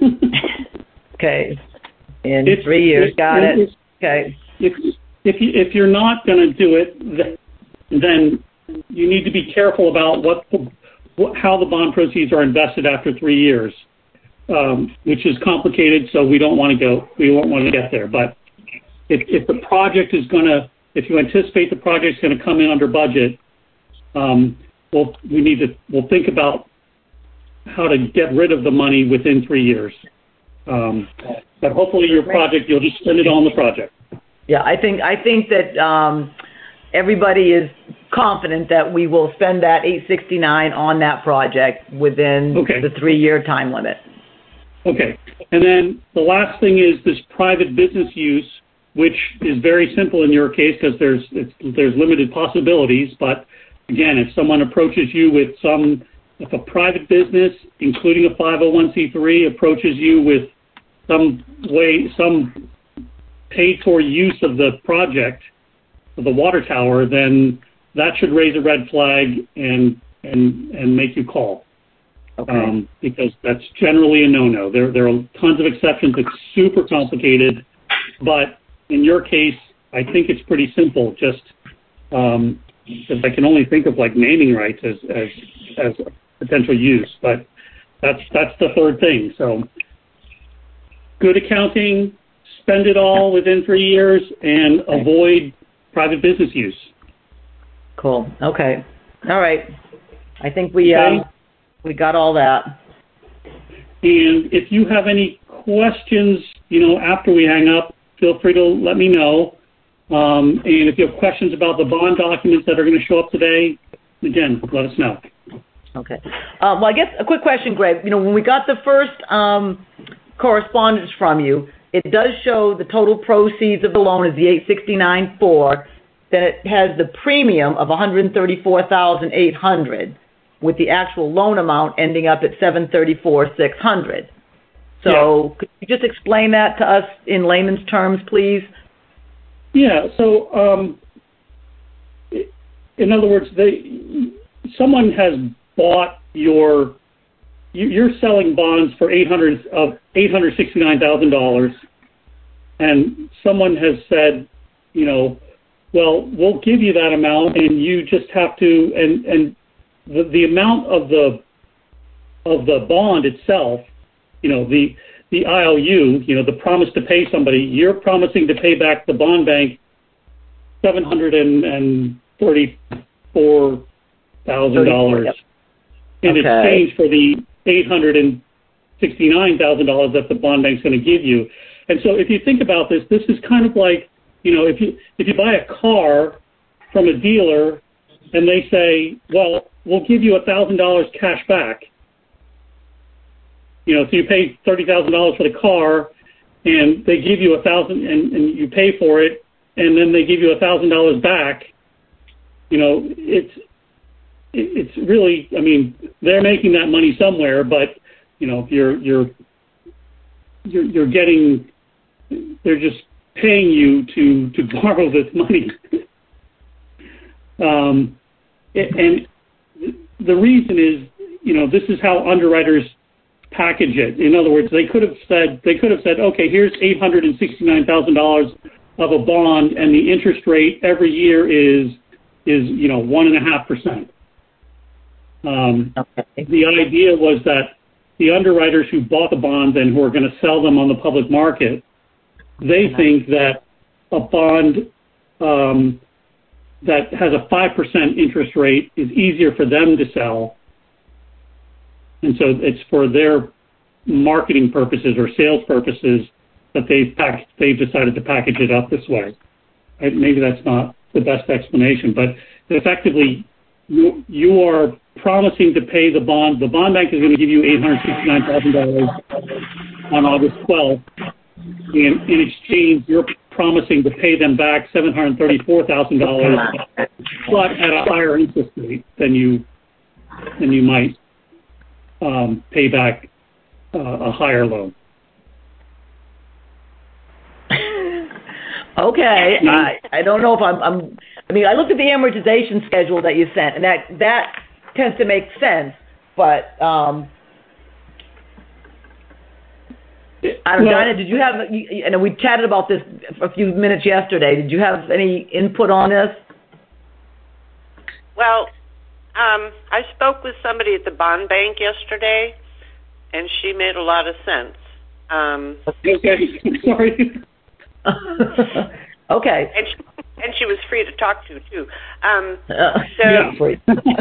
Okay. In It's- three years. it's- Got it. it's- Okay. If, if, you, if you're not going to do it, th- then you need to be careful about what, the, what how the bond proceeds are invested after three years, um, which is complicated, so we don't want to go, we won't want to get there. But if, if the project is going to, if you anticipate the project is going to come in under budget, um, well, we need to, we'll think about how to get rid of the money within three years. Um, but hopefully your project, you'll just spend it on the project. Yeah, I think I think that um, everybody is confident that we will spend that eight sixty-nine on that project within Okay. the three-year time limit. Okay. And then the last thing is this private business use, which is very simple in your case because there's it's, there's limited possibilities. But again, if someone approaches you with some, if a private business, including a five oh one c three, approaches you with some way, some paid-for use of the project, of the water tower, then that should raise a red flag and and and make you call. Okay. Um, because that's generally a no-no. There, there are tons of exceptions. It's super complicated, but in your case, I think it's pretty simple. Just um, because I can only think of like naming rights as as as potential use, but that's that's the third thing. So good accounting, spend it all within three years, and avoid private business use. Cool. Okay. All right. I think we Okay. uh, we got all that. And if you have any questions, you know, after we hang up, feel free to let me know. Um, and if you have questions about the bond documents that are going to show up today, again, let us know. Okay. Um, well, I guess a quick question, Greg. You know, when we got the first um, correspondence from you, it does show the total proceeds of the loan is the eight sixty-nine four. Then it has the premium of one hundred thirty-four thousand eight hundred, with the actual loan amount ending up at seven thirty-four six hundred. So, yeah. Could you just explain that to us in layman's terms, please? Yeah. So, um, in other words, they someone has bought your. You're selling bonds for eight hundred of eight hundred sixty-nine thousand dollars, and someone has said, you know, well, we'll give you that amount, and you just have to, and and the the amount of the of the bond itself, you know, the the I O U, you know, the promise to pay somebody, you're promising to pay back the bond bank seven hundred and thirty-four thousand dollars in okay. exchange for the eight hundred sixty-nine thousand dollars that the bond bank's going to give you. And so if you think about this, this is kind of like, you know, if you if you buy a car from a dealer and they say, well, we'll give you one thousand dollars cash back. You know, so you pay thirty thousand dollars for the car and they give you a thousand and, and you pay for it and then they give you one thousand dollars back. You know, it's it's really, I mean, they're making that money somewhere, but you know, you're you're you're, you're getting, they're just paying you to, to borrow this money. um, and the reason is, you know, this is how underwriters package it. In other words, they could have said, they could have said, okay, here's eight hundred sixty-nine thousand dollars of a bond, and the interest rate every year is, is you know, one and a half percent. Um, okay. The idea was that the underwriters who bought the bonds and who are going to sell them on the public market, they think that a bond um, that has a five percent interest rate is easier for them to sell. And so it's for their marketing purposes or sales purposes that they've, pack- they've decided to package it up this way. Right? Maybe that's not the best explanation, but effectively you, you are promising to pay the bond. The bond bank is going to give you eight hundred sixty-nine thousand dollars on August twelfth. In, in exchange, you're promising to pay them back seven hundred thirty-four thousand dollars, but at a higher interest rate than you than you might um, pay back uh, a higher loan. Okay, I I don't know if I'm I'm. I mean, I looked at the amortization schedule that you sent, and that that tends to make sense, but. Um, I don't know, Dinah, did you have, you, and we chatted about this a few minutes yesterday. Did you have any input on this? Well, um, I spoke with somebody at the bond bank yesterday, and she made a lot of sense. Um, okay, sorry. okay. And she, and she was free to talk to, too. Um, uh, so, yeah, free.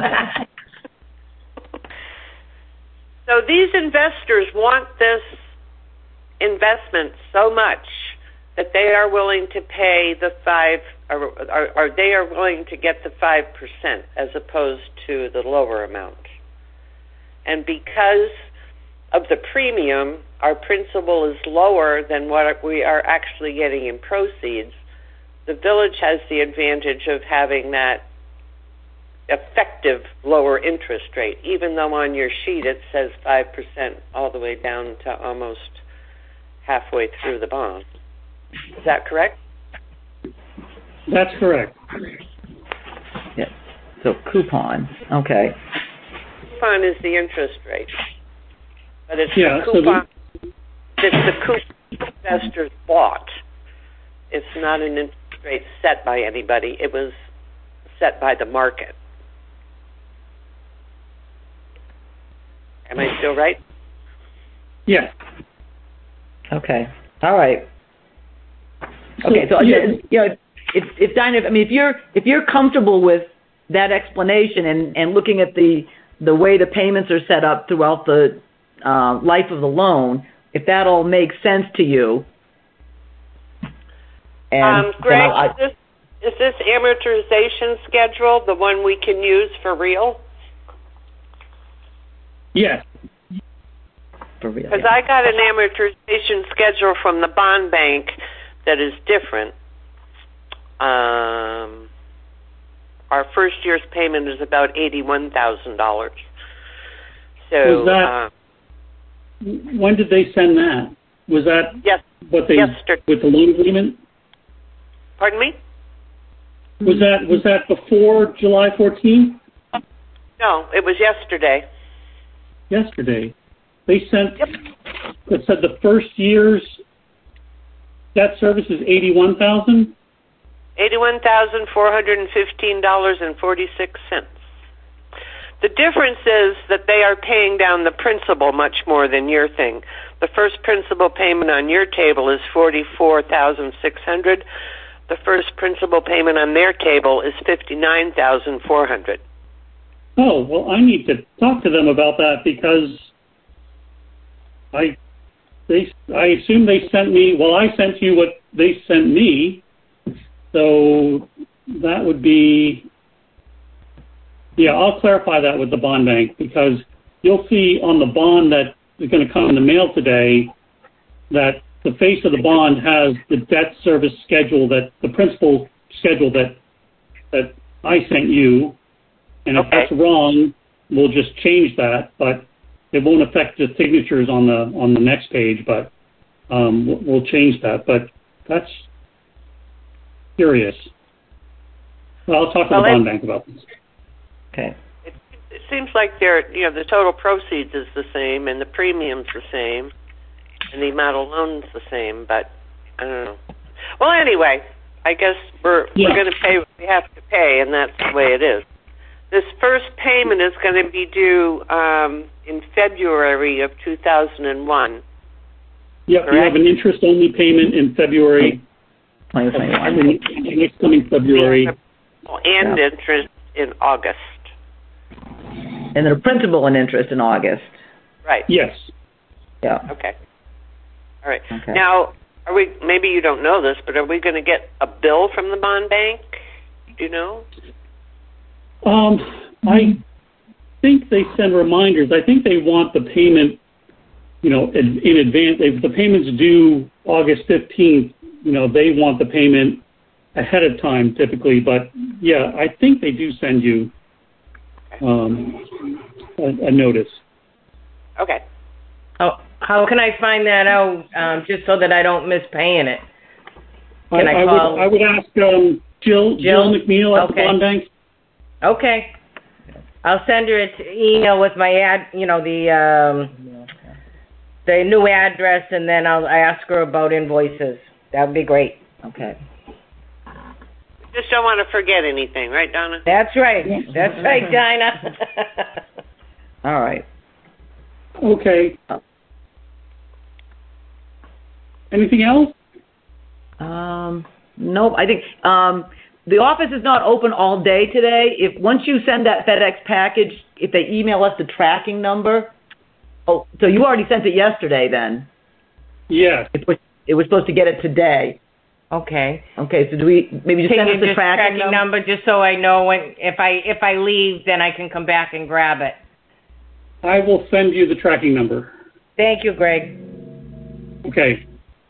So these investors want this investment so much that they are willing to pay the five, or, or, or they are willing to get the five percent as opposed to the lower amount. And because of the premium, our principal is lower than what we are actually getting in proceeds. The village has the advantage of having that effective lower interest rate, even though on your sheet it says five percent all the way down to almost halfway through the bond. Is that correct? That's correct. Yeah. So coupon. Okay. Coupon is the interest rate, but it's yeah, the coupon. So the, it's the coupon investors bought. It's not an interest rate set by anybody. It was set by the market. Am I still right? Yeah. Okay. All right. Okay. So, yeah. you know, if, if Dinah, I mean, if you're if you're comfortable with that explanation and, and looking at the the way the payments are set up throughout the uh, life of the loan, if that all makes sense to you. And um, Greg, I, is, this, is this amortization schedule the one we can use for real? Yes. For real. Because Yeah. I got an amortization schedule from the bond bank that is different. Um, our first year's payment is about eighty-one thousand dollars. So, Was that, uh, when did they send that? Was that yes, what they yesterday. with the loan agreement? Pardon me? Was that was that before July fourteenth? No, it was yesterday. Yesterday, they sent. Yep. It said the first year's debt service is eighty-one thousand. Eighty-one thousand four hundred and fifteen dollars and forty-six cents. The difference is that they are paying down the principal much more than your thing. The first principal payment on your table is forty-four thousand six hundred dollars. The first principal payment on their table is fifty-nine thousand four hundred dollars. Oh, well, I need to talk to them about that because I they I assume they sent me. Well, I sent you what they sent me, so that would be. Yeah, I'll clarify that with the bond bank because you'll see on the bond that is going to come in the mail today that the face of the bond has the debt service schedule, that the principal schedule that that I sent you. And if Okay. that's wrong, we'll just change that, but it won't affect the signatures on the on the next page. But um, we'll, we'll change that. But that's curious. Well, I'll talk to Well, the bond it- bank about this. Okay. It, it seems like they're, you know, the total proceeds is the same and the premium's the same and the amount of loans the same, but I don't know. Well, anyway, I guess we're Yeah. we're going to pay what we have to pay, and that's the way it is. This first payment is going to be due um, in February of two thousand one. Yep, you Correct. have an interest-only payment in February. twenty of- twenty-one. in Next coming February. And Yeah. interest in August. And then a principal and interest in August. Right. Yes. Yeah. Okay. All right. Okay. Now, are we? Maybe you don't know this, but are we going to get a bill from the bond bank? Do you know? Um, I think they send reminders. I think they want the payment, you know, in, in advance. If the payment's due August fifteenth, you know, they want the payment ahead of time typically. But yeah, I think they do send you um, a, a notice. Okay. Oh, how can I find that out, um, just so that I don't miss paying it? Can I I, call- would I would ask um, Jill Jill Jill? McNeil at Okay. the bond bank. Okay. I'll send her an email with my ad, you know, the um, the new address, and then I'll ask her about invoices. That would be great. Okay. Just don't want to forget anything, right, Donna? That's right. That's right, Dinah. All right. Okay. Anything else? Um, nope. I think um, the office is not open all day today. If once you send that FedEx package, if they email us the tracking number. Oh, so you already sent it yesterday then? Yes. It was, it was supposed to get it today. Okay. Okay. So do we maybe just Can send you us the just tracking, tracking number? number just so I know when if I if I leave, then I can come back and grab it. I will send you the tracking number. Thank you, Greg. Okay.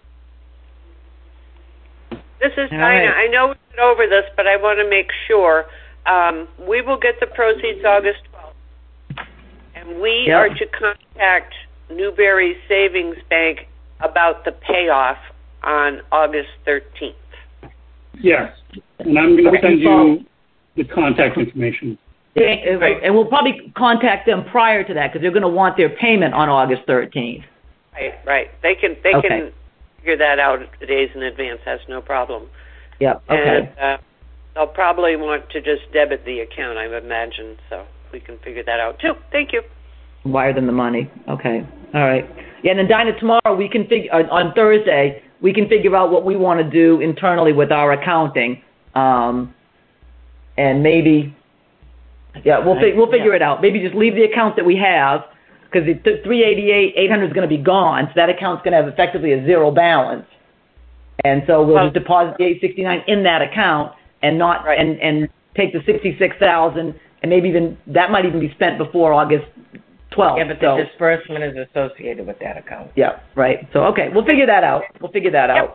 This is All Dinah. right. I know we went over this, but I want to make sure. Um, we will get the proceeds August twelfth, and we Yep. are to contact Newberry Savings Bank about the payoff on August thirteenth. Yes. And I'm going to Okay. send you the contact information. And, and we'll probably contact them prior to that because they're going to want their payment on August thirteenth. Right, right. They can they Okay. can figure that out days in advance. That's no problem. Yep. Okay. And uh, they'll probably want to just debit the account, I would imagine. So we can figure that out too. Thank you. Wire them the money. Okay. All right. Yeah, and then Dinah, tomorrow we can figure on, on Thursday we can figure out what we want to do internally with our accounting, um, and maybe Yeah, we'll, fi- we'll figure yeah. it out. Maybe just leave the account that we have, because the three eighty-eight, eight hundred is going to be gone, so that account's going to have effectively a zero balance. And so we'll Well- just deposit the eight sixty-nine in that account and not, Right. and, and take the sixty-six thousand, and maybe even, that might even be spent before August twelfth. Yeah, but so, the disbursement is associated with that account. yeah, right. So, okay, we'll figure that out. We'll figure that Yep. out.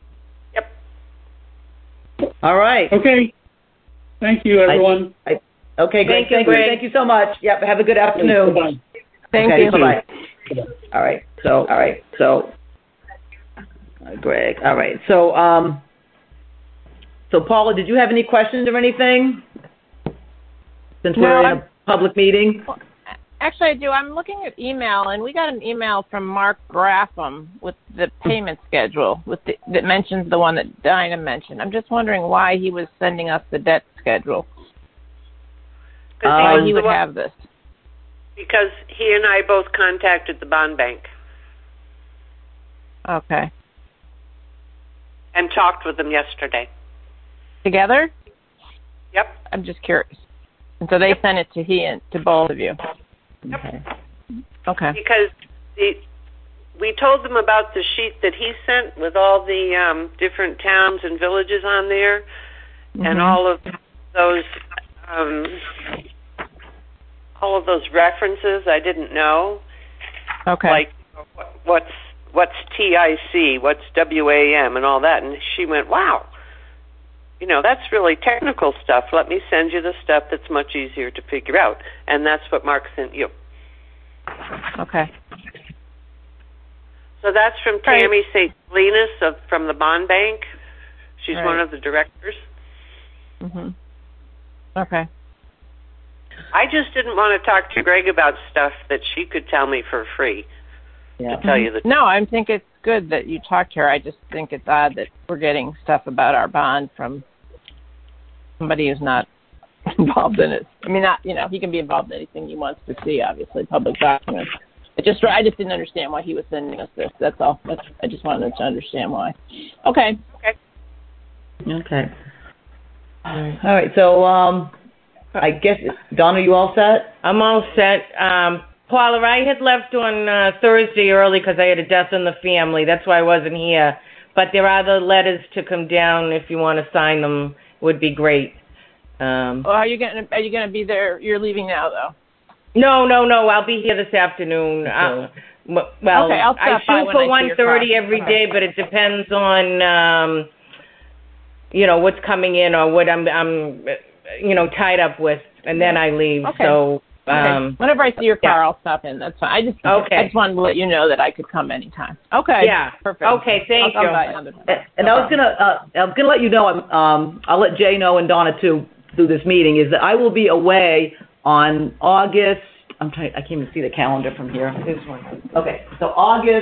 Yep. All right. Okay. Thank you, everyone. I, okay, great. Thank you, Thank you. Greg. Thank you so much. Yep, have a good afternoon. Bye-bye. Thank okay, you. Bye-bye. All right. So, all right. So, uh, Greg. All right. So, um, so Paula, did you have any questions or anything? Since No, we're in I'm- a public meeting. Actually, I do. I'm looking at email, and we got an email from Mark Graffam with the payment schedule with the, that mentions the one that Dinah mentioned. I'm just wondering why he was sending us the debt schedule. Because Um, he Why was he the would one- have this. because he and I both contacted the bond bank Okay. and talked with them yesterday. Together? Yep. I'm just curious. And so they sent it to he and to both of you. Okay. Okay. Because the, we told them about the sheet that he sent with all the um, different towns and villages on there, Mm-hmm. and all of those um, all of those references I didn't know, Okay. like what- what's what's T I C, what's W A M, and all that. And she went, "Wow, you know, that's really technical stuff. Let me send you the stuff that's much easier to figure out." And that's what Mark sent you. Okay. So that's from Right. Tammy Saint Linus of from the bond bank. She's Right. one of the directors. Mhm. Okay. I just didn't want to talk to Greg about stuff that she could tell me for free. Yeah. To tell you the No, I think it's good that you talked to her. I just think it's odd that we're getting stuff about our bond from somebody who's not involved in it. I mean, not, you know, he can be involved in anything he wants to see, obviously, public documents. It just, I just didn't understand why he was sending us this. That's all. That's, I just wanted to understand why. Okay. Okay. All right. So, um, I guess, Donna, you all set? I'm all set. Um, Paula, I had left on uh, Thursday early because I had a death in the family. That's why I wasn't here. But there are the letters to come down. If you want to sign them, would be great. Um, Well, are you gonna Are you gonna be there? You're leaving now, though. no, no, no. I'll be here this afternoon. Uh, m- well, Okay, I'll I stop by shoot when for I see one your thirty car. every Okay. day, but it depends on um, you know what's coming in or what I'm I'm you know tied up with, and then I leave. Okay. So. Okay. Um, Whenever I see your car, yeah. I'll stop in. That's fine. I just Okay. I just wanted to let you know that I could come anytime. Okay. Yeah. Perfect. Okay, thank I'll you. come by another time. And, and No I was problem. gonna, uh, I was gonna let you know. Um, I'll let Jay know and Donna too through this meeting. Is that I will be away on August. I'm trying. I can't even see the calendar from here. This one. Okay, so August,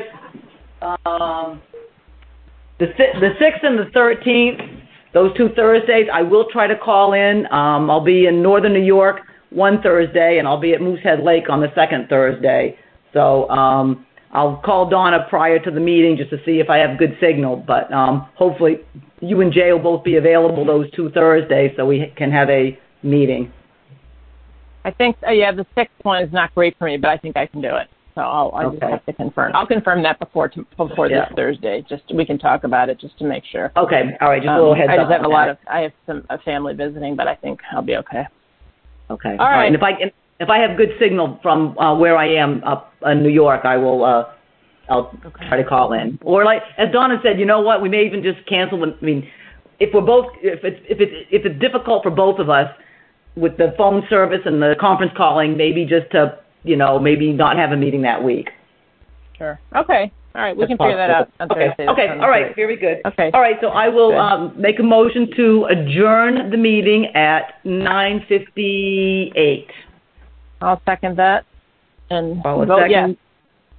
um, the si- the sixth and the thirteenth, those two Thursdays, I will try to call in. Um, I'll be in northern New York one Thursday, and I'll be at Moosehead Lake on the second Thursday. So um, I'll call Donna prior to the meeting just to see if I have good signal. But um, hopefully, you and Jay will both be available those two Thursdays, so we can have a meeting. I think, uh, yeah, the sixth one is not great for me, but I think I can do it. So I'll, I just Okay. have to confirm. I'll confirm that before to, before Yeah. this Thursday. Just we can talk about it just to make sure. Okay, all right, just a Um, little heads I up. just have a on lot that. of I have some a family visiting, but I think I'll be okay. Okay. All right. And if I and if I have good signal from uh, where I am up in New York, I will. Uh, I'll Okay. try to call in. Or like as Donna said, you know what? We may even just cancel the. I mean, if we're both, if it's if it's if it's difficult for both of us with the phone service and the conference calling, maybe just to you know maybe not have a meeting that week. Sure. Okay. All right. We That's can figure that out possible. on Okay. Thursday. That Okay. sounds All right. great. Very good. Okay. All right. So I will Good. um, make a motion to adjourn the meeting at nine fifty-eight. I'll second that. And Paula vote yes. second.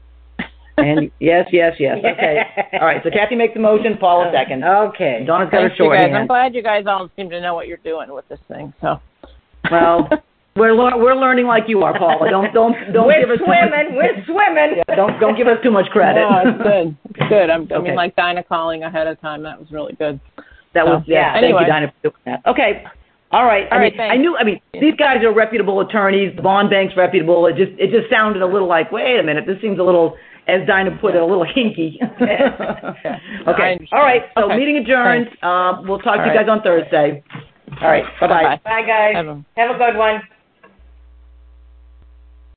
And yes, yes, yes. Okay. All right. So Kathy makes the motion. Paula second. Okay. Donna's got her Thanks, you guys. I'm shorthand. glad you guys all seem to know what you're doing with this thing. So. Well, we're lear- we're learning like you are, Paula. Don't don't don't we're give us too much, swimming. We're swimming. yeah, don't don't give us too much credit. No, it's good. It's good. I'm, I Okay. mean, like Dinah calling ahead of time. That was really good. That was So, yeah. anyway. Thank you, Dinah, for doing that. Okay. All right. All I right, mean, thanks. I knew. I mean, these guys are reputable attorneys. The bond bank's reputable. It just it just sounded a little like, wait a minute, this seems a little, as Dinah put it, a little hinky. Okay. All right. So Okay. meeting adjourned. Uh, we'll talk All to you right. guys on Thursday. All right. Bye bye. Bye-bye. Bye, guys. Have a- Have a good one.